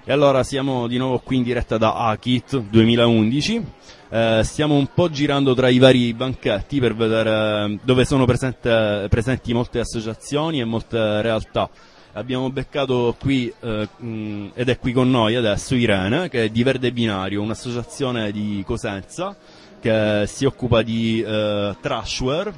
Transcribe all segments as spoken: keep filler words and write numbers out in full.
E allora siamo di nuovo qui in diretta da Akit duemilaundici, eh, stiamo un po' girando tra i vari banchetti per vedere dove sono presente, presenti molte associazioni e molte realtà. Abbiamo beccato qui, eh, mh, ed è qui con noi adesso, Irene, che è di Verde Binario, un'associazione di Cosenza che si occupa di eh, trashware,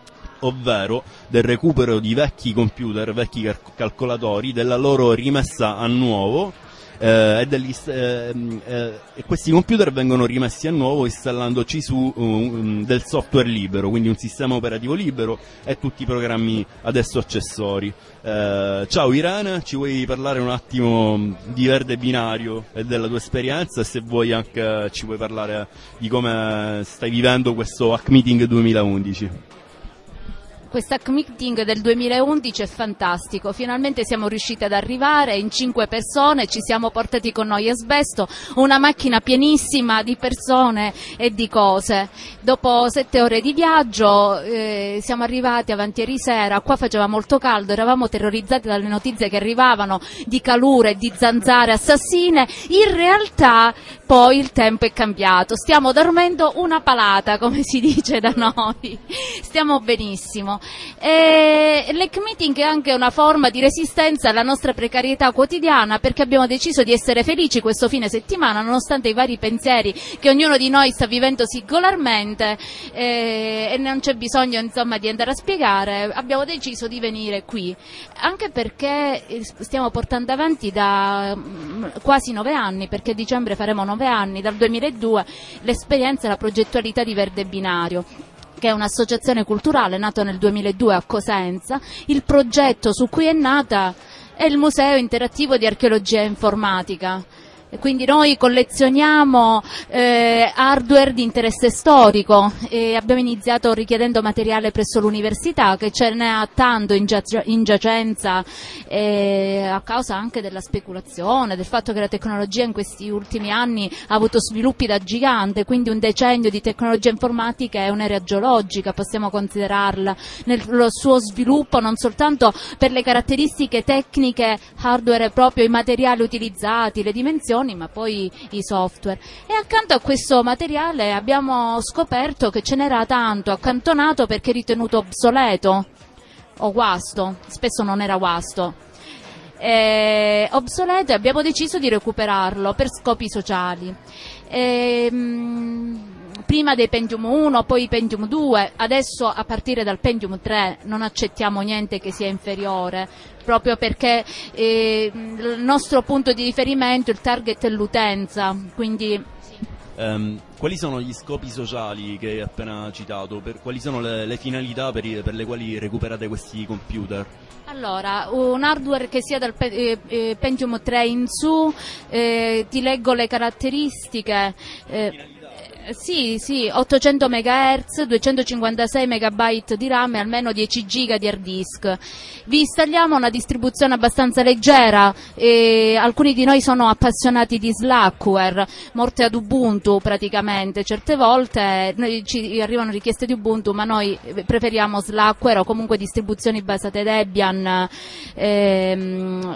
ovvero del recupero di vecchi computer, vecchi cal- calcolatori, della loro rimessa a nuovo. Eh, e, degli, eh, eh, e questi computer vengono rimessi a nuovo installandoci su um, del software libero, quindi un sistema operativo libero e tutti i programmi adesso accessori. Eh, ciao Irene, ci vuoi parlare un attimo di Verde Binario e della tua esperienza, e se vuoi anche ci vuoi parlare di come stai vivendo questo Hack Meeting duemilaundici? Questo Hack Meeting del duemilaundici è fantastico, finalmente siamo riusciti ad arrivare in cinque persone, ci siamo portati con noi a Sbesto una macchina pienissima di persone e di cose. Dopo sette ore di viaggio eh, siamo arrivati avanti ieri sera, qua faceva molto caldo, eravamo terrorizzati dalle notizie che arrivavano di calure, di zanzare assassine. In realtà poi il tempo è cambiato, stiamo dormendo una palata, come si dice da noi, stiamo benissimo. E l'Hack Meeting è anche una forma di resistenza alla nostra precarietà quotidiana, perché abbiamo deciso di essere felici questo fine settimana nonostante i vari pensieri che ognuno di noi sta vivendo singolarmente, eh, e non c'è bisogno insomma di andare a spiegare. Abbiamo deciso di venire qui anche perché stiamo portando avanti da mh, quasi nove anni, perché a dicembre faremo nove anni, dal duemiladue, l'esperienza e la progettualità di Verde Binario, che è un'associazione culturale nata nel duemiladue a Cosenza. Il progetto su cui è nata è il Museo Interattivo di Archeologia e Informatica. E quindi noi collezioniamo eh, hardware di interesse storico e abbiamo iniziato richiedendo materiale presso l'università, che ce ne ha tanto in, giac- in giacenza eh, a causa anche della speculazione, del fatto che la tecnologia in questi ultimi anni ha avuto sviluppi da gigante, quindi un decennio di tecnologia informatica è un'era geologica, possiamo considerarla nel suo sviluppo non soltanto per le caratteristiche tecniche hardware, proprio i materiali utilizzati, le dimensioni, ma poi i software. E accanto a questo materiale abbiamo scoperto che ce n'era tanto accantonato perché ritenuto obsoleto o guasto, spesso non era guasto, e obsoleto, e abbiamo deciso di recuperarlo per scopi sociali. E, mh, prima dei Pentium uno, poi Pentium due, adesso a partire dal Pentium tre non accettiamo niente che sia inferiore, proprio perché eh, il nostro punto di riferimento, il target è l'utenza, quindi... Um, quali sono gli scopi sociali che hai appena citato? Per, quali sono le, le finalità per, i, per le quali recuperate questi computer? Allora, un hardware che sia dal eh, eh, Pentium tre in su, eh, ti leggo le caratteristiche. Eh, Sì, sì, ottocento megahertz, duecentocinquantasei megabyte di RAM e almeno dieci giga di hard disk. Vi installiamo una distribuzione abbastanza leggera, e alcuni di noi sono appassionati di Slackware, morte ad Ubuntu praticamente. Certe volte noi ci arrivano richieste di Ubuntu, ma noi preferiamo Slackware o comunque distribuzioni basate Debian. Ehm,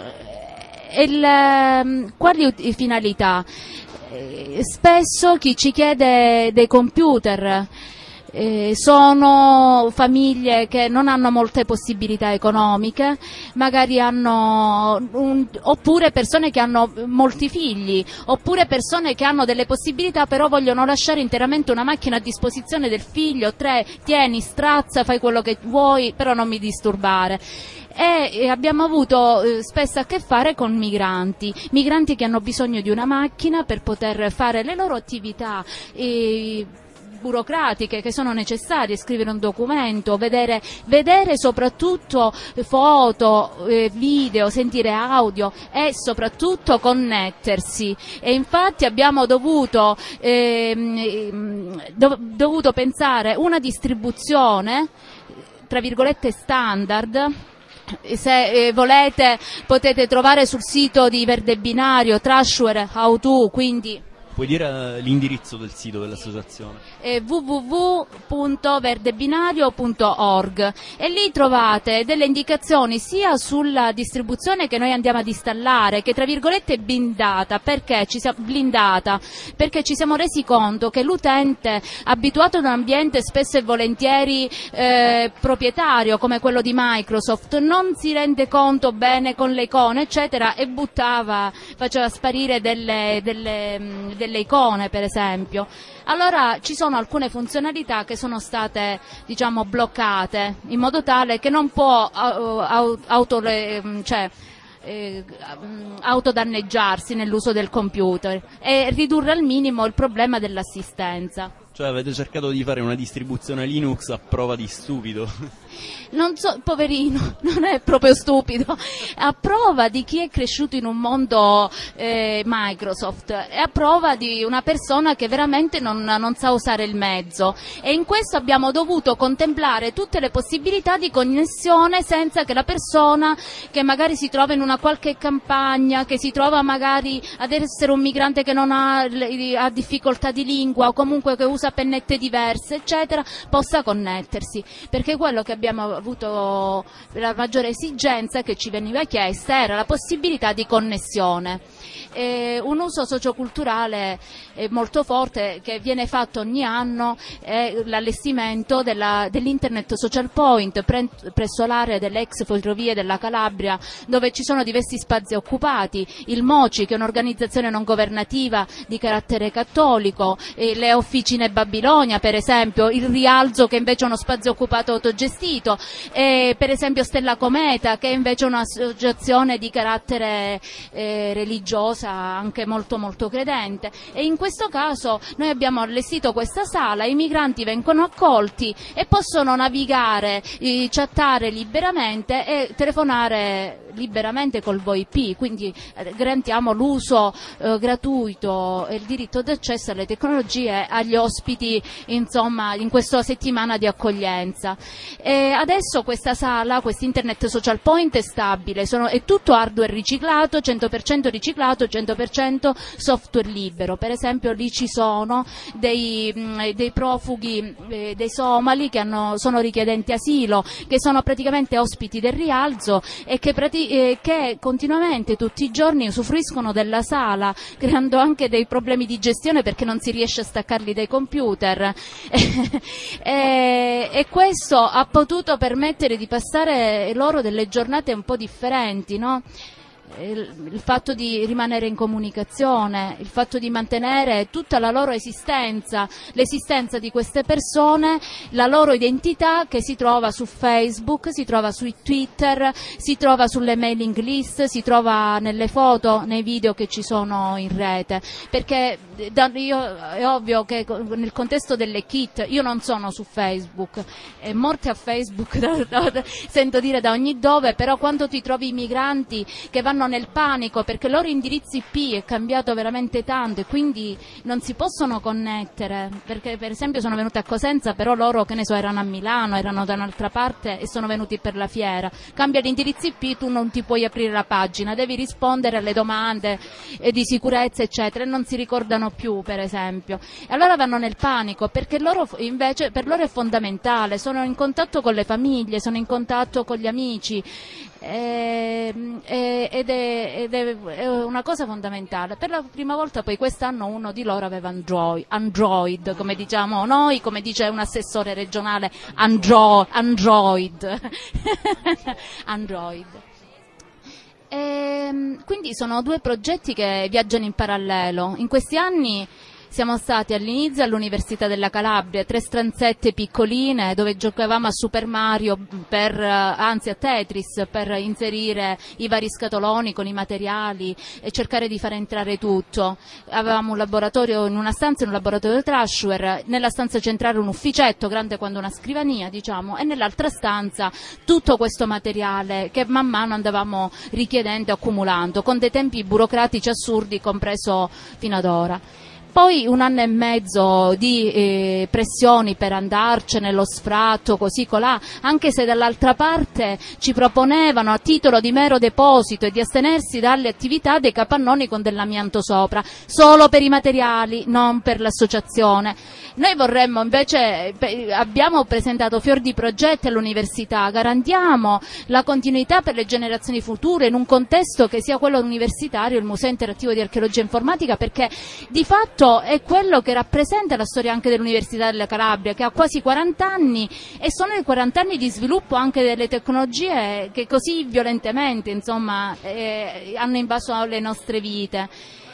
il, quali finalità? Spesso chi ci chiede dei computer eh, sono famiglie che non hanno molte possibilità economiche, magari hanno un, oppure persone che hanno molti figli, oppure persone che hanno delle possibilità però vogliono lasciare interamente una macchina a disposizione del figlio. Tre, tieni, strazza, fai quello che vuoi, però non mi disturbare. E abbiamo avuto eh, spesso a che fare con migranti, migranti che hanno bisogno di una macchina per poter fare le loro attività eh, burocratiche che sono necessarie, scrivere un documento, vedere, vedere soprattutto foto, eh, video, sentire audio e soprattutto connettersi. E infatti abbiamo dovuto, ehm, dov- dovuto pensare una distribuzione tra virgolette standard. Se eh, volete potete trovare sul sito di Verde Binario Trashware How To, quindi Puoi dire l'indirizzo del sito dell'associazione? È w w w punto verdebinario punto org e lì trovate delle indicazioni sia sulla distribuzione che noi andiamo ad installare, che tra virgolette è blindata, perché ci siamo, blindata, perché ci siamo resi conto che l'utente abituato ad un ambiente spesso e volentieri eh, proprietario come quello di Microsoft non si rende conto bene con le icone eccetera e buttava, faceva sparire delle, delle delle icone per esempio. Allora ci sono alcune funzionalità che sono state diciamo bloccate in modo tale che non può uh, auto, cioè, eh, autodanneggiarsi nell'uso del computer e ridurre al minimo il problema dell'assistenza. Cioè avete cercato di fare una distribuzione Linux a prova di stupido? Non so, poverino, non è proprio stupido, a prova di chi è cresciuto in un mondo eh, Microsoft, è a prova di una persona che veramente non, non sa usare il mezzo e in questo abbiamo dovuto contemplare tutte le possibilità di connessione senza che la persona che magari si trova in una qualche campagna, che si trova magari ad essere un migrante che non ha, ha difficoltà di lingua o comunque che usa pennette diverse eccetera, possa connettersi, perché quello che abbiamo avuto la maggiore esigenza che ci veniva chiesta era la possibilità di connessione. E un uso socioculturale molto forte che viene fatto ogni anno è l'allestimento della, dell'Internet Social Point pre, presso l'area delle ex ferrovie della Calabria, dove ci sono diversi spazi occupati, il MOCI che è un'organizzazione non governativa di carattere cattolico, e le Officine Babilonia per esempio, il Rialzo che invece è uno spazio occupato autogestito, e per esempio Stella Cometa che è invece un'associazione di carattere eh, religiosa anche molto molto credente, e in questo caso noi abbiamo allestito questa sala, i migranti vengono accolti e possono navigare, eh, chattare liberamente e telefonare liberamente col V O I P, quindi eh, garantiamo l'uso eh, gratuito e il diritto d'accesso alle tecnologie agli ospiti insomma in questa settimana di accoglienza. E adesso questa sala, questo Internet Social Point è stabile, sono, è tutto hardware riciclato, cento per cento riciclato, cento per cento software libero. Per esempio lì ci sono dei, mh, dei profughi, eh, dei somali che hanno, sono richiedenti asilo, che sono praticamente ospiti del Rialzo e che, prati- eh, che continuamente tutti i giorni usufruiscono della sala, creando anche dei problemi di gestione perché non si riesce a staccarli dai computer e, e questo ha potuto permettere di passare loro delle giornate un po' differenti, no? Il, il fatto di rimanere in comunicazione, il fatto di mantenere tutta la loro esistenza, l'esistenza di queste persone, la loro identità che si trova su Facebook, si trova su Twitter, si trova sulle mailing list, si trova nelle foto, nei video che ci sono in rete, perché da, io, è ovvio che nel contesto delle kit io non sono su Facebook, è morte a Facebook da, da, sento dire da ogni dove, però quando ti trovi i migranti che vanno nel panico perché il loro indirizzo I P è cambiato veramente tanto e quindi non si possono connettere, perché per esempio sono venuti a Cosenza, però loro che ne so erano a Milano, erano da un'altra parte e sono venuti per la fiera, cambia l'indirizzo I P, tu non ti puoi aprire la pagina, devi rispondere alle domande di sicurezza eccetera e non si ricordano più per esempio, e allora vanno nel panico perché loro invece per loro è fondamentale, sono in contatto con le famiglie, sono in contatto con gli amici eh, eh, ed, è, ed è una cosa fondamentale. Per la prima volta poi quest'anno uno di loro aveva Android, Android come diciamo noi, come dice un assessore regionale, Andro, Android Android. E, quindi sono due progetti che viaggiano in parallelo. In questi anni siamo stati all'inizio all'Università della Calabria, tre stanzette piccoline dove giocavamo a Super Mario, per, anzi a Tetris, per inserire i vari scatoloni con i materiali e cercare di far entrare tutto. Avevamo un laboratorio in una stanza, un laboratorio trashware, nella stanza centrale un ufficetto grande quanto una scrivania, diciamo, e nell'altra stanza tutto questo materiale che man mano andavamo richiedendo e accumulando, con dei tempi burocratici assurdi compreso fino ad ora. Poi un anno e mezzo di eh, pressioni per andarcene, lo sfratto, così colà, anche se dall'altra parte ci proponevano a titolo di mero deposito e di astenersi dalle attività dei capannoni con dell'amianto sopra, solo per i materiali, non per l'associazione. Noi vorremmo invece, abbiamo presentato fior di progetti all'università, garantiamo la continuità per le generazioni future in un contesto che sia quello universitario, il Museo Interattivo di Archeologia Informatica, perché di fatto è quello che rappresenta la storia anche dell'Università della Calabria, che ha quasi quaranta anni e sono i quaranta anni di sviluppo anche delle tecnologie che così violentemente, insomma, eh, hanno invaso le nostre vite.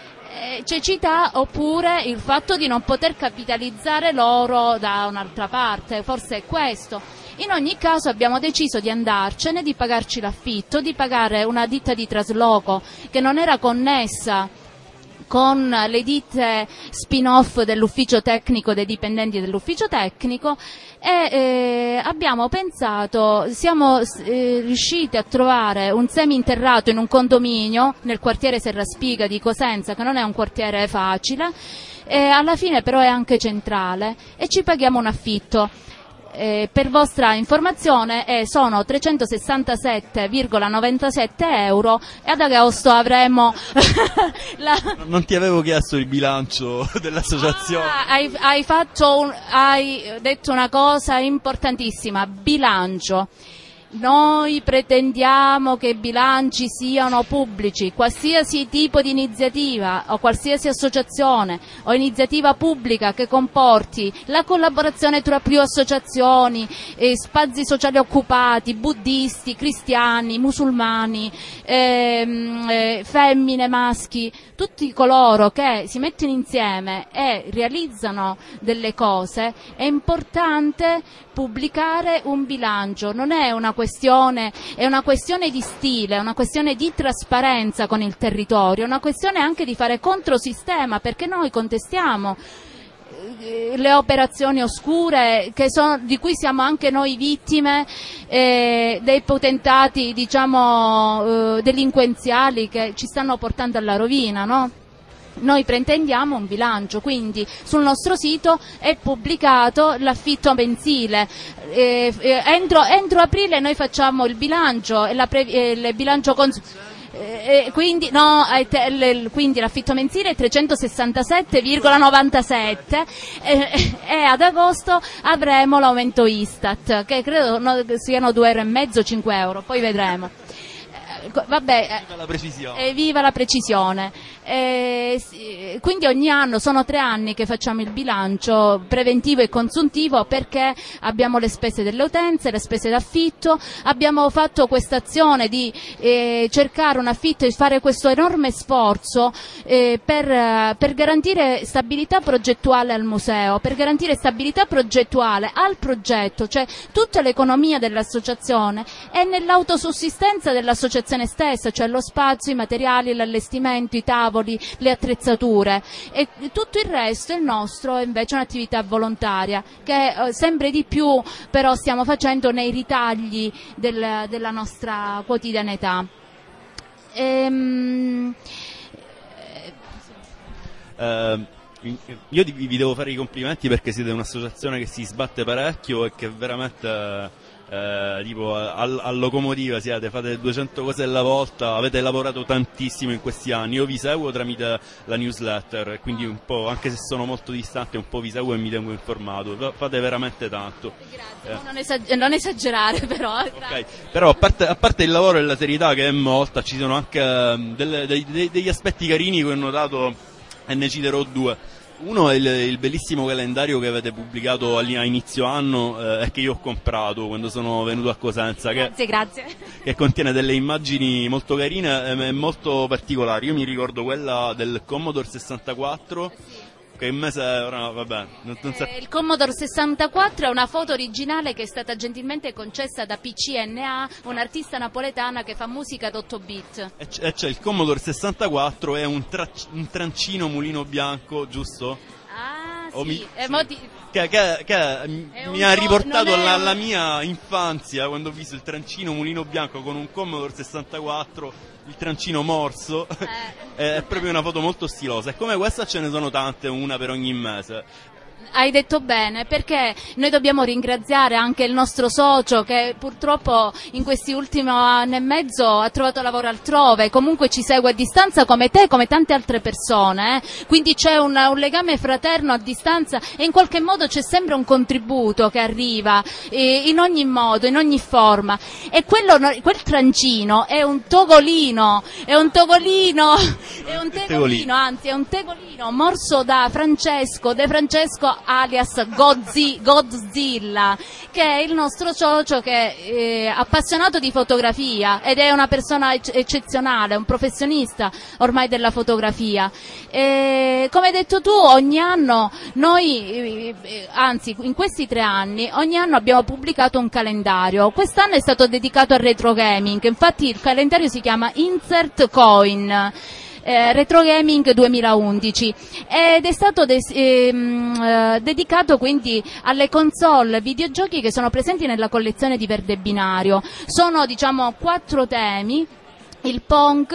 Cecità oppure il fatto di non poter capitalizzare l'oro da un'altra parte, forse è questo. In ogni caso abbiamo deciso di andarcene, di pagarci l'affitto, di pagare una ditta di trasloco che non era connessa con le ditte spin-off dell'ufficio tecnico, dei dipendenti dell'ufficio tecnico, e eh, abbiamo pensato, siamo eh, riusciti a trovare un semi-interrato in un condominio nel quartiere Serraspiga di Cosenza, che non è un quartiere facile, e alla fine però è anche centrale, e ci paghiamo un affitto. Eh, per vostra informazione eh, sono trecentosessantasette virgola novantasette euro e ad agosto avremo la... Non ti avevo chiesto il bilancio dell'associazione. Ah, hai, hai, fatto un, hai detto una cosa importantissima, bilancio. Noi pretendiamo che i bilanci siano pubblici, qualsiasi tipo di iniziativa o qualsiasi associazione o iniziativa pubblica che comporti la collaborazione tra più associazioni, eh, spazi sociali occupati, buddisti, cristiani, musulmani, ehm, eh, femmine, maschi, tutti coloro che si mettono insieme e realizzano delle cose, è importante pubblicare un bilancio. Non è una questione, è una questione di stile, è una questione di trasparenza con il territorio, è una questione anche di fare controsistema, perché noi contestiamo le operazioni oscure che sono, di cui siamo anche noi vittime, eh, dei potentati, diciamo, eh, delinquenziali che ci stanno portando alla rovina, no? Noi pretendiamo un bilancio, quindi sul nostro sito è pubblicato l'affitto mensile. Eh, eh, entro, entro aprile noi facciamo il bilancio, e la pre, eh, il bilancio cons- eh, quindi, no, eh, te, le, quindi l'affitto mensile è trecentosessantasette virgola novantasette eh, e ad agosto avremo l'aumento Istat, che credo no, siano due euro e mezzo, cinque euro, poi vedremo. Vabbè, viva la precisione. Eh, viva la precisione. Eh, sì, quindi ogni anno, sono tre anni che facciamo il bilancio preventivo e consuntivo, perché abbiamo le spese delle utenze, le spese d'affitto, abbiamo fatto questa azione di eh, cercare un affitto e fare questo enorme sforzo eh, per, per garantire stabilità progettuale al museo, per garantire stabilità progettuale al progetto, cioè tutta l'economia dell'associazione è nell'autosussistenza dell'associazione stessa, cioè lo spazio, i materiali, l'allestimento, i tavoli, le attrezzature, e tutto il resto, il nostro, è invece un'attività volontaria che eh, sempre di più però stiamo facendo nei ritagli del, della nostra quotidianità. Ehm... Uh, io vi devo fare i complimenti, perché siete un'associazione che si sbatte parecchio e che veramente Eh, tipo al, al locomotiva siete, fate duecento cose alla volta, avete lavorato tantissimo in questi anni. Io vi seguo tramite la newsletter e quindi un po', anche se sono molto distante, un po' vi seguo e mi tengo informato. Fate veramente tanto. Grazie, eh. non, esag- non esagerare però. Okay. Però a parte, a parte il lavoro e la serietà, che è molta, ci sono anche delle, dei, dei, degli aspetti carini che ho notato, e ne citerò due. Uno è il, il bellissimo calendario che avete pubblicato a inizio anno eh, e che io ho comprato quando sono venuto a Cosenza, che, grazie, grazie. che contiene delle immagini molto carine e molto particolari. Io mi ricordo quella del Commodore sessantaquattro, che in mese ora, vabbè, non, non eh, il Commodore sessantaquattro è una foto originale che è stata gentilmente concessa da P C N A, un'artista napoletana che fa musica ad otto bit. E c'è, e c'è il Commodore sessantaquattro, è un, tra, un trancino mulino bianco, giusto? Ah, o sì, mi, eh, sì. Modi- che, che, che mi ha riportato alla, alla mia infanzia, quando ho visto il trancino mulino bianco con un Commodore sessantaquattro, il trancino morso. Eh. È proprio una foto molto stilosa, e come questa ce ne sono tante, una per ogni mese. Hai detto bene, perché noi dobbiamo ringraziare anche il nostro socio che purtroppo in questi ultimi anni e mezzo ha trovato lavoro altrove, comunque ci segue a distanza come te, come tante altre persone, eh? Quindi c'è un, un legame fraterno a distanza e in qualche modo c'è sempre un contributo che arriva eh, in ogni modo, in ogni forma, e quello, quel trancino è un togolino, è un togolino, è un tegolino, anzi è un tegolino morso da Francesco, De Francesco alias Godzi, Godzilla, che è il nostro socio che è appassionato di fotografia ed è una persona eccezionale, un professionista ormai della fotografia. E, come hai detto tu, ogni anno noi, anzi in questi tre anni, ogni anno abbiamo pubblicato un calendario. Quest'anno è stato dedicato al retro gaming, infatti il calendario si chiama Insert Coin. Eh, Retro Gaming duemilaundici, ed è stato des- ehm, eh, dedicato quindi alle console videogiochi che sono presenti nella collezione di Verde Binario. Sono, diciamo, quattro temi: il Pong,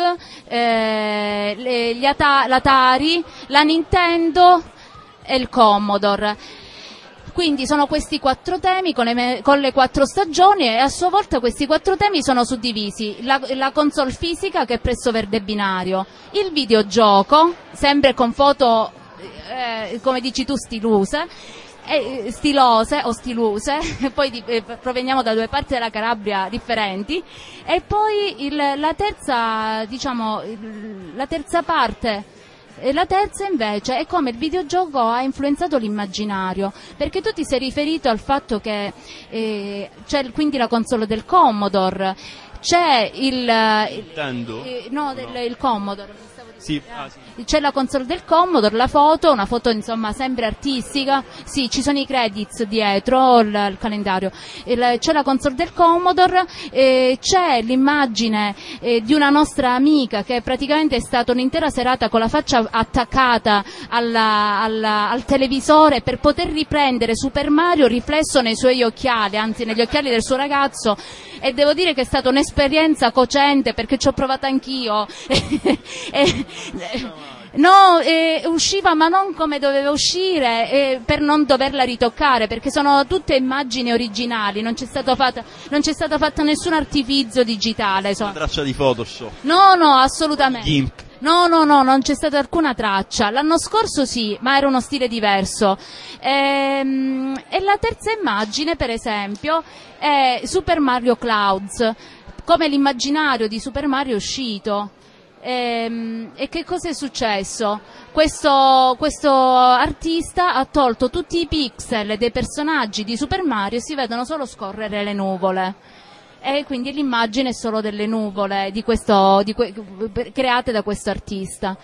eh, le, gli Ata- l'Atari, la Nintendo e il Commodore. Quindi sono questi quattro temi con le, me- con le quattro stagioni, e a sua volta questi quattro temi sono suddivisi: la, la console fisica, che è presso Verde Binario, il videogioco, sempre con foto, eh, come dici tu, stilose, eh, stilose o stiluse, poi di, eh, proveniamo da due parti della Calabria differenti, e poi il, la terza, diciamo, il, la terza parte. E la terza invece è come il videogioco ha influenzato l'immaginario, perché tu ti sei riferito al fatto che eh, c'è quindi la console del Commodore, c'è il, Nintendo? il no, del, no. il Commodore. Sì, ah, sì. C'è la console del Commodore, la foto, una foto insomma sempre artistica, sì, ci sono i credits dietro il, il calendario, il, c'è la console del Commodore, eh, c'è l'immagine eh, di una nostra amica che praticamente è stata un'intera serata con la faccia attaccata alla, alla, al televisore per poter riprendere Super Mario riflesso nei suoi occhiali, anzi negli occhiali del suo ragazzo, e devo dire che è stata un'esperienza cocente, perché ci ho provato anch'io. e, No, eh, usciva ma non come doveva uscire, eh, per non doverla ritoccare, perché sono tutte immagini originali, non c'è stato fatta, non c'è stato fatto nessun artifizio digitale. So. Una traccia di Photoshop? No, no, assolutamente. Gimp. No, no, no, non c'è stata alcuna traccia. L'anno scorso sì, ma era uno stile diverso. Ehm, e la terza immagine, per esempio, è Super Mario Clouds, come l'immaginario di Super Mario è uscito. E, e che cosa è successo? Questo, questo artista ha tolto tutti i pixel dei personaggi di Super Mario e si vedono solo scorrere le nuvole, e quindi l'immagine è solo delle nuvole di questo, di que, create da questo artista.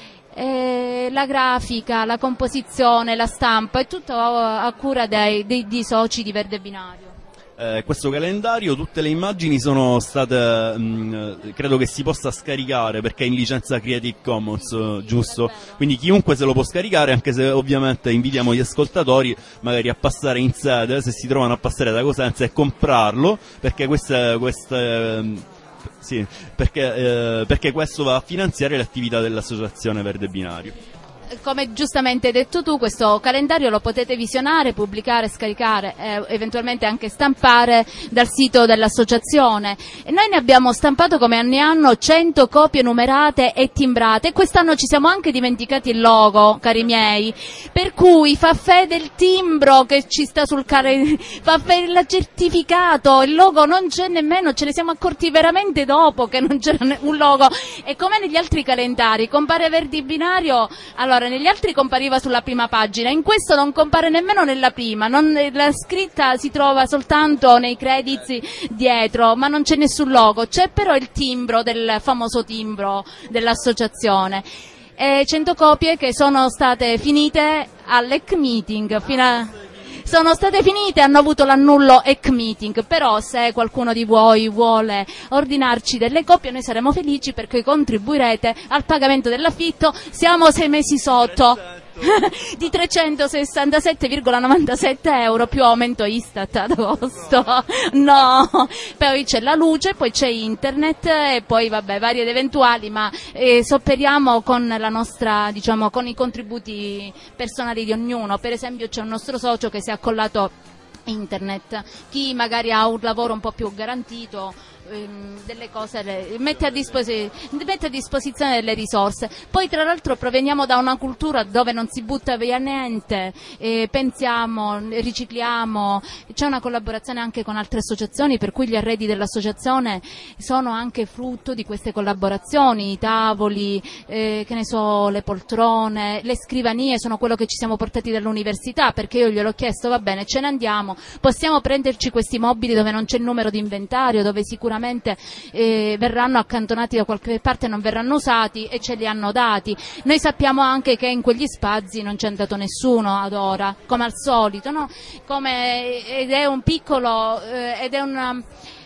E la grafica, la composizione, la stampa è tutto a, a cura dei, dei, dei soci di Verde Binario. Eh, questo calendario, tutte le immagini sono state, mh, credo che si possa scaricare perché è in licenza Creative Commons, eh, giusto? Quindi chiunque se lo può scaricare, anche se ovviamente invitiamo gli ascoltatori magari a passare in sede, se si trovano a passare da Cosenza, e comprarlo, perché queste, queste sì, perché, eh, perché questo va a finanziare l'attività dell'associazione Verde Binario. Come giustamente hai detto tu, questo calendario lo potete visionare, pubblicare, scaricare, eh, eventualmente anche stampare dal sito dell'associazione. E noi ne abbiamo stampato, come ogni anno, cento copie numerate e timbrate, e quest'anno ci siamo anche dimenticati il logo, cari miei, per cui fa fede il timbro che ci sta sul calendario, fa fede il certificato, il logo non c'è nemmeno, ce ne siamo accorti veramente dopo che non c'era un logo, e come negli altri calendari compare Verde Binario, allora negli altri compariva sulla prima pagina, in questo non compare nemmeno nella prima, non, la scritta si trova soltanto nei credits dietro, ma non c'è nessun logo, c'è però il timbro, del famoso timbro dell'associazione. E cento copie che sono state finite all'E C Meeting, fino a... sono state finite, hanno avuto l'annullo E C Meeting, però se qualcuno di voi vuole ordinarci delle copie noi saremo felici, perché contribuirete al pagamento dell'affitto, siamo sei mesi sotto. di trecentosessantasette virgola novantasette euro più aumento Istat ad agosto. No, poi c'è la luce, poi c'è internet e poi vabbè varie ed eventuali, ma eh, sopperiamo con la nostra, diciamo, con i contributi personali di ognuno. Per esempio c'è un nostro socio che si è accollato internet, chi magari ha un lavoro un po' più garantito delle cose le, mette, a disposi- mette a disposizione delle risorse. Poi tra l'altro proveniamo da una cultura dove non si butta via niente, eh, pensiamo, ricicliamo, c'è una collaborazione anche con altre associazioni, per cui gli arredi dell'associazione sono anche frutto di queste collaborazioni, i tavoli, eh, che ne so, le poltrone, le scrivanie sono quello che ci siamo portati dall'università, perché io gliel'ho chiesto, va bene, ce ne andiamo, possiamo prenderci questi mobili dove non c'è il numero di inventario, dove sicuramente Eh, verranno accantonati da qualche parte, non verranno usati, e ce li hanno dati. Noi sappiamo anche che in quegli spazi non c'è andato nessuno ad ora, come al solito, no? Come, ed è un piccolo eh, ed è una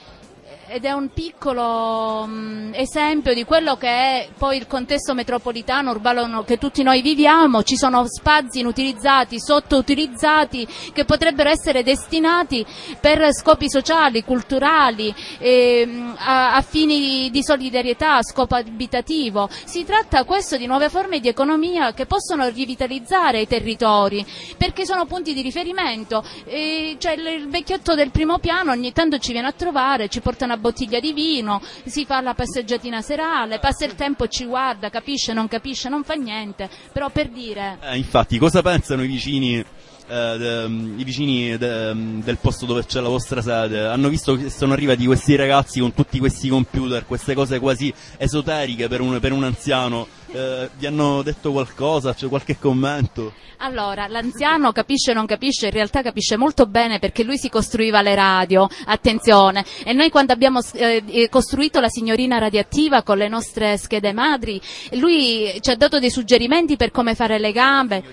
ed è un piccolo mh, esempio di quello che è poi il contesto metropolitano, urbano che tutti noi viviamo. Ci sono spazi inutilizzati, sottoutilizzati, che potrebbero essere destinati per scopi sociali, culturali, ehm, a, a fini di solidarietà, a scopo abitativo. Si tratta questo di nuove forme di economia che possono rivitalizzare i territori, perché sono punti di riferimento. E, cioè, il, il vecchiotto del primo piano ogni tanto ci viene a trovare, ci porta una bottiglia di vino, si fa la passeggiatina serale, passa il tempo, ci guarda, capisce, non capisce, non fa niente, però per dire... Eh, infatti, cosa pensano i vicini, eh, de, i vicini de, del posto dove c'è la vostra sede? Hanno visto che sono arrivati questi ragazzi con tutti questi computer, queste cose quasi esoteriche per un, per un anziano, eh, vi hanno detto qualcosa, c'è qualche commento? Allora, l'anziano capisce o non capisce, in realtà capisce molto bene, perché lui si costruiva le radio, attenzione, e noi quando abbiamo eh, costruito la signorina radioattiva con le nostre schede madri, lui ci ha dato dei suggerimenti per come fare le gambe.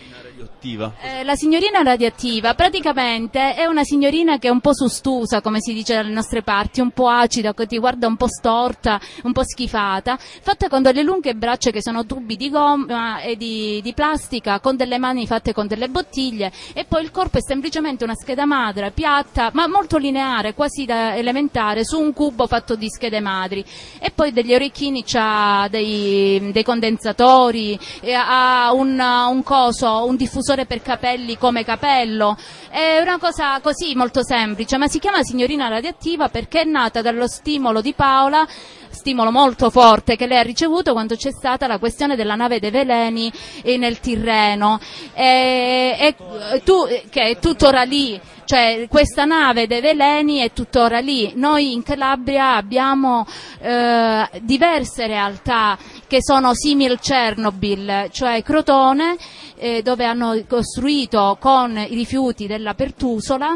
Eh, la signorina radioattiva praticamente è una signorina che è un po' sustusa, come si dice dalle nostre parti, un po' acida, che ti guarda un po' storta, un po' schifata, fatta con delle lunghe braccia che sono tubi di gomma e di, di plastica, con delle mani fatte con delle bottiglie, e poi il corpo è semplicemente una scheda madre piatta ma molto lineare, quasi da elementare, su un cubo fatto di schede madri, e poi degli orecchini, c'ha dei, dei condensatori, ha un, un coso, un diffusore per capelli come capello. È una cosa così molto semplice, ma si chiama signorina radioattiva perché è nata dallo stimolo di Paola, stimolo molto forte che lei ha ricevuto quando c'è stata la questione della nave dei veleni nel Tirreno, e, e tu, che è tuttora lì. Cioè, questa nave dei veleni è tuttora lì. Noi in Calabria abbiamo eh, diverse realtà che sono simil Chernobyl, cioè Crotone, eh, dove hanno costruito con i rifiuti della Pertusola,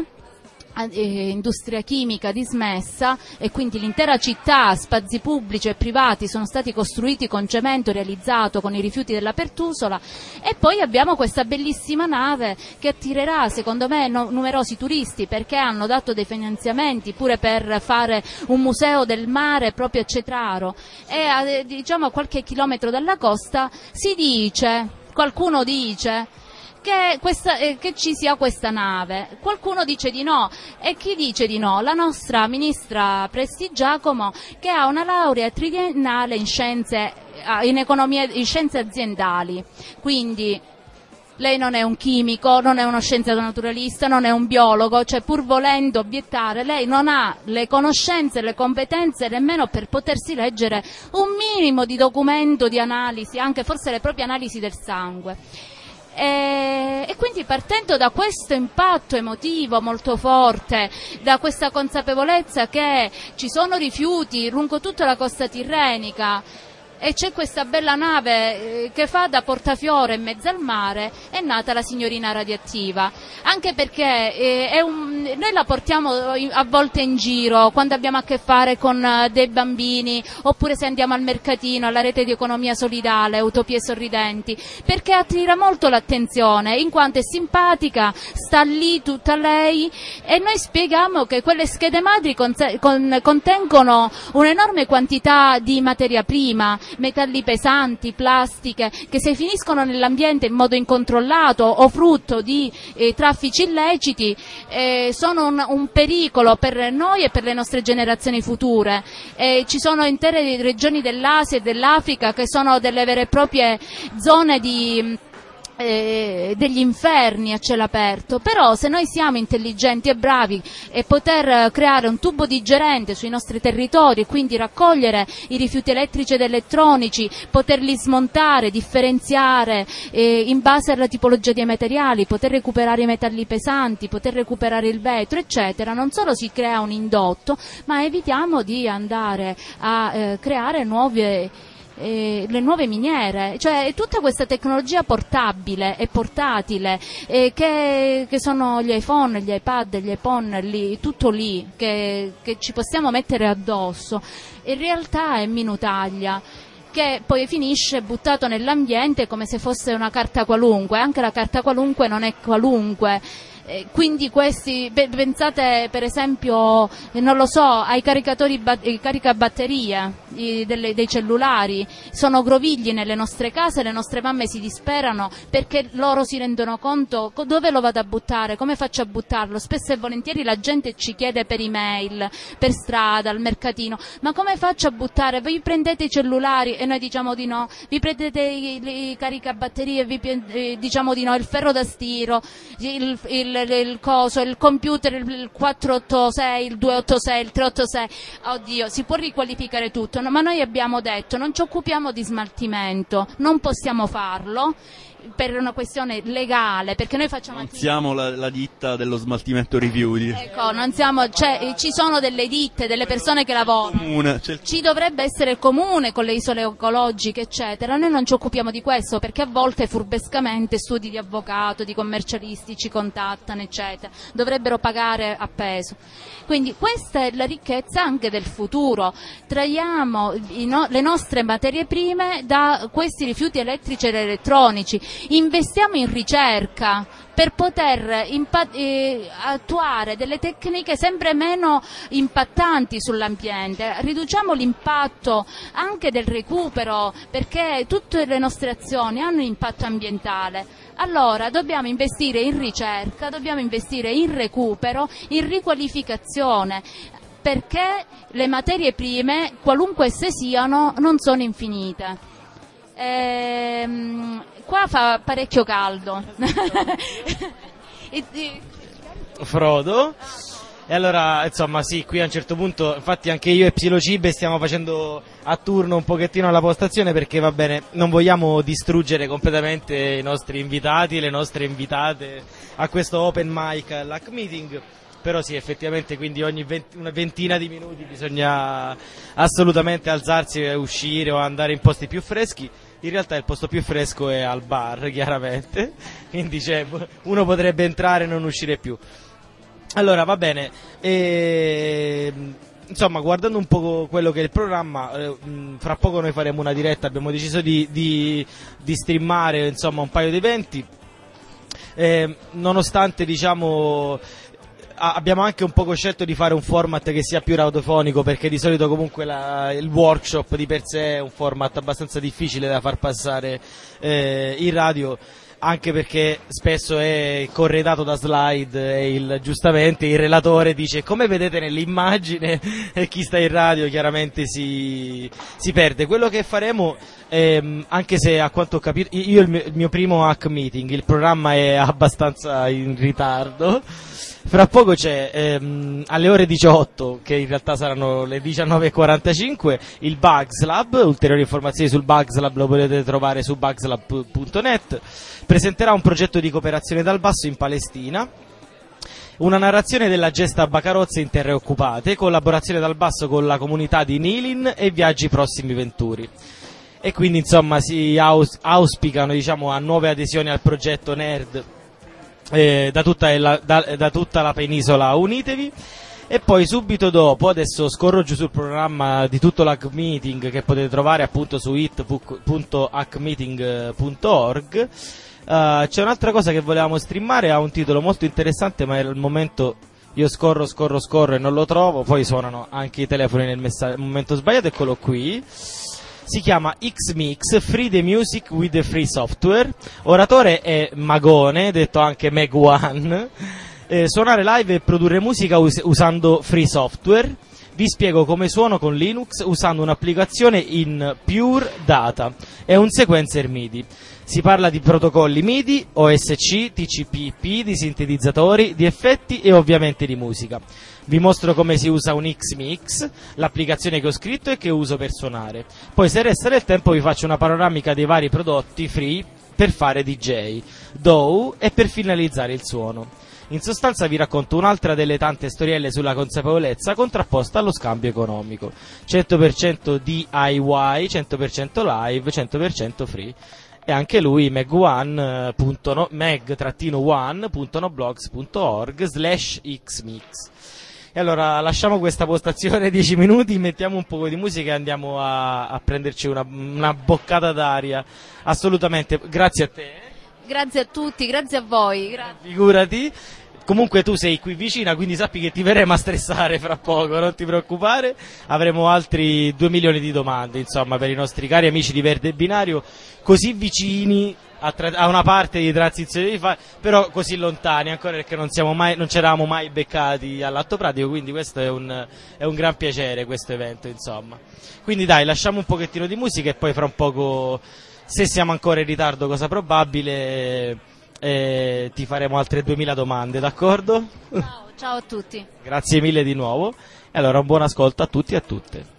eh, industria chimica dismessa, e quindi l'intera città, spazi pubblici e privati sono stati costruiti con cemento realizzato con i rifiuti della Pertusola, e poi abbiamo questa bellissima nave che attirerà secondo me no, numerosi turisti, perché hanno dato dei finanziamenti pure per fare un museo del mare proprio a Cetraro, e a, diciamo a qualche chilometro dalla costa si dice, qualcuno dice Che, questa, eh, che ci sia questa nave. Qualcuno dice di no, e chi dice di no? La nostra ministra Prestigiacomo, che ha una laurea triennale in scienze, in economia, in scienze aziendali, quindi lei non è un chimico, non è uno scienziato naturalista, non è un biologo, cioè pur volendo obiettare, lei non ha le conoscenze, le competenze nemmeno per potersi leggere un minimo di documento di analisi, anche forse le proprie analisi del sangue. E, e quindi partendo da questo impatto emotivo molto forte, da questa consapevolezza che ci sono rifiuti lungo tutta la costa tirrenica e c'è questa bella nave eh, che fa da portafiore in mezzo al mare, è nata la signorina radioattiva, anche perché eh, è un, noi la portiamo a volte in giro quando abbiamo a che fare con uh, dei bambini, oppure se andiamo al mercatino, alla rete di economia solidale, Utopie Sorridenti, perché attira molto l'attenzione, in quanto è simpatica, sta lì tutta lei, e noi spieghiamo che quelle schede madri con, con, contengono un'enorme quantità di materia prima, metalli pesanti, plastiche, che se finiscono nell'ambiente in modo incontrollato o frutto di eh, traffici illeciti eh, sono un, un pericolo per noi e per le nostre generazioni future. Eh, ci sono intere regioni dell'Asia e dell'Africa che sono delle vere e proprie zone di Eh, degli inferni a cielo aperto. Però se noi siamo intelligenti e bravi e poter creare un tubo digerente sui nostri territori e quindi raccogliere i rifiuti elettrici ed elettronici, poterli smontare, differenziare eh, in base alla tipologia dei materiali, poter recuperare i metalli pesanti, poter recuperare il vetro eccetera, non solo si crea un indotto, ma evitiamo di andare a eh, creare nuove Eh, le nuove miniere, cioè tutta questa tecnologia portabile e portatile eh, che, che sono gli iPhone, gli iPad, gli iPhone, lì, tutto lì che, che ci possiamo mettere addosso, in realtà è minutaglia che poi finisce buttato nell'ambiente come se fosse una carta qualunque. Anche la carta qualunque non è qualunque. Eh, quindi questi, beh, pensate per esempio, eh, non lo so, ai caricatori, i caricabatterie i, delle, dei cellulari, sono grovigli nelle nostre case, le nostre mamme si disperano perché loro si rendono conto dove lo vado a buttare, come faccio a buttarlo. Spesso e volentieri la gente ci chiede per email, per strada, al mercatino, ma come faccio a buttare? Vi prendete i cellulari e noi diciamo di no, vi prendete i, i caricabatterie e vi eh, diciamo di no, il ferro da stiro, il, il Il, il coso, il computer, il quattrocentottantasei, il duecentottantasei, il trecentottantasei, oddio, si può riqualificare tutto, no, ma noi abbiamo detto non ci occupiamo di smaltimento, non possiamo farlo per una questione legale, perché noi facciamo non siamo la, la ditta dello smaltimento rifiuti, ecco, non siamo, cioè, ci sono delle ditte, delle persone che lavorano, comune, c'è il... ci dovrebbe essere il comune con le isole ecologiche eccetera. Noi non ci occupiamo di questo perché a volte furbescamente studi di avvocato, di commercialisti ci contattano eccetera, dovrebbero pagare a peso. Quindi questa è la ricchezza anche del futuro, traiamo i no, le nostre materie prime da questi rifiuti elettrici ed elettronici, investiamo in ricerca per poter impa- eh, attuare delle tecniche sempre meno impattanti sull'ambiente, riduciamo l'impatto anche del recupero, perché tutte le nostre azioni hanno un impatto ambientale. Allora dobbiamo investire in ricerca, dobbiamo investire in recupero, in riqualificazione, perché le materie prime, qualunque esse siano, non sono infinite. Ehm, qua fa parecchio caldo. Frodo. E allora, insomma, sì, qui a un certo punto, infatti anche io e Psilocibe stiamo facendo a turno un pochettino la postazione, perché va bene, non vogliamo distruggere completamente i nostri invitati, le nostre invitate a questo open mic all'H A C Meeting, però sì, effettivamente, quindi ogni venti, una ventina di minuti bisogna assolutamente alzarsi e uscire o andare in posti più freschi. In realtà il posto più fresco è al bar, chiaramente, quindi cioè, uno potrebbe entrare e non uscire più. Allora, va bene, e, insomma, guardando un po' quello che è il programma, eh, fra poco noi faremo una diretta, abbiamo deciso di, di, di streamare, insomma, un paio di eventi, eh, nonostante, diciamo, abbiamo anche un poco scelto di fare un format che sia più radiofonico, perché di solito comunque la, il workshop di per sé è un format abbastanza difficile da far passare eh, in radio, anche perché spesso è corredato da slide e il, giustamente il relatore dice come vedete nell'immagine e chi sta in radio chiaramente si, si perde. Quello che faremo, ehm, anche se a quanto ho capito, io il mio, il mio primo H A C Meeting, il programma è abbastanza in ritardo. Fra poco c'è ehm, alle ore diciotto, che in realtà saranno le diciannove e quarantacinque, il Bugs Lab. Ulteriori informazioni sul Bugs Lab lo potete trovare su bugs lab punto net. Presenterà un progetto di cooperazione dal basso in Palestina, una narrazione della gesta Bacarozza in terre occupate, collaborazione dal basso con la comunità di Nilin e viaggi prossimi venturi. E quindi insomma si aus- auspicano, diciamo, a nuove adesioni al progetto Nerd Eh, da, tutta la, da, da tutta la penisola Unitevi. E poi subito dopo, adesso scorro giù sul programma di tutto l'H A C Meeting, che potete trovare appunto su it punto h c meeting punto org, uh, c'è un'altra cosa che volevamo streamare, ha un titolo molto interessante, ma al momento io scorro scorro scorro e non lo trovo, poi suonano anche i telefoni nel messa- momento sbagliato. Eccolo qui. si chiama X-Mix, Free the Music with the Free Software. Oratore è Magone, detto anche Meg One. Eh, suonare live e produrre musica us- usando free software. Vi spiego come suono con Linux usando un'applicazione in Pure Data e un sequencer MIDI. Si parla di protocolli MIDI, O S C, T C P I P, di sintetizzatori, di effetti e ovviamente di musica. Vi mostro come si usa un X-Mix, l'applicazione che ho scritto e che uso per suonare. Poi, se resta del tempo, vi faccio una panoramica dei vari prodotti free per fare D J, D A W e per finalizzare il suono. In sostanza vi racconto un'altra delle tante storielle sulla consapevolezza contrapposta allo scambio economico. cento per cento D I Y, cento per cento live, cento per cento free. E anche lui meg one punto no, meg one punto noblogs punto org slash xmix. E allora lasciamo questa postazione dieci minuti, mettiamo un po' di musica e andiamo a, a prenderci una, una boccata d'aria. Assolutamente, grazie a te. Grazie a tutti, grazie a voi. Grazie. Figurati. Comunque tu sei qui vicina, quindi sappi che ti verremo a stressare fra poco, non ti preoccupare. Avremo altri due milioni di domande, insomma, per i nostri cari amici di Verde Binario, così vicini a, tra- a una parte di transizione di fa- però così lontani, ancora perché non siamo mai, non ci eravamo mai beccati all'atto pratico, quindi questo è un, è un gran piacere, questo evento, insomma. Quindi dai, lasciamo un pochettino di musica e poi fra un poco, se siamo ancora in ritardo, cosa probabile, eh, ti faremo altre duemila domande, d'accordo? Ciao, ciao a tutti. Grazie mille di nuovo e allora un buon ascolto a tutti e a tutte.